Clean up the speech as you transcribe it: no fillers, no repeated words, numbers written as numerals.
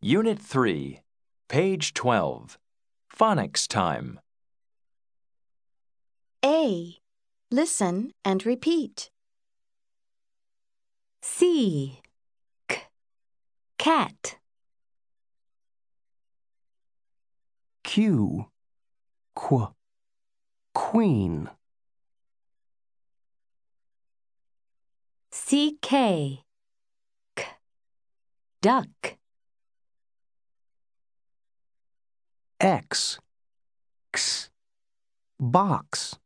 Unit 3, page 12. Phonics time. A. Listen and repeat. C. Cat. Q. Queen. CK. Duck. X. Box.